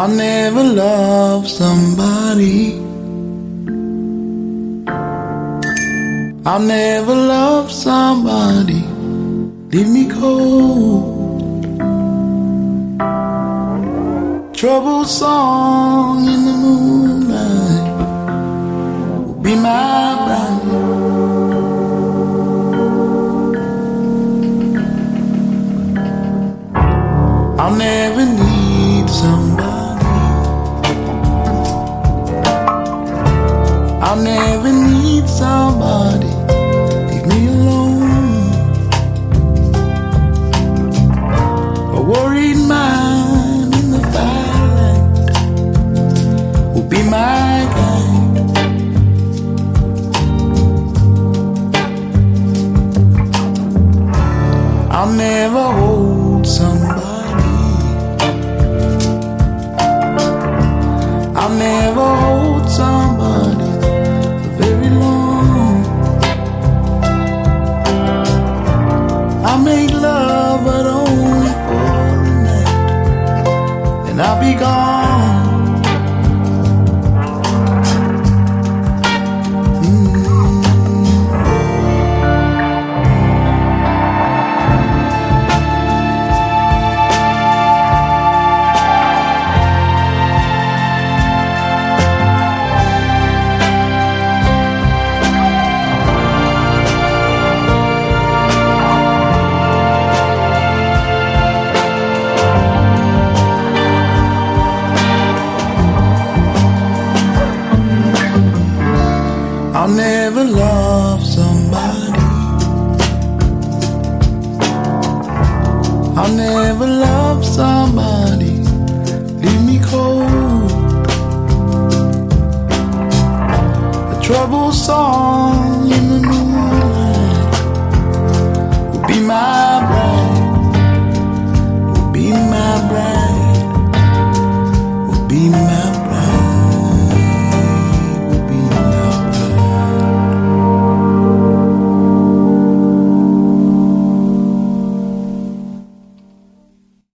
I'll never love somebody. I'll never love somebody leave me cold. Troubled song in the moonlight will be my bride. I'll never need somebody. I'll never need somebody. Leave me alone. A worried mind in the firelight will be my guide. I'll never hold somebody. I'll never hold somebody for very long. I'll make love but only for a night, then I'll be gone. I'll never love somebody. I'll never love somebody leave me cold. A troubled song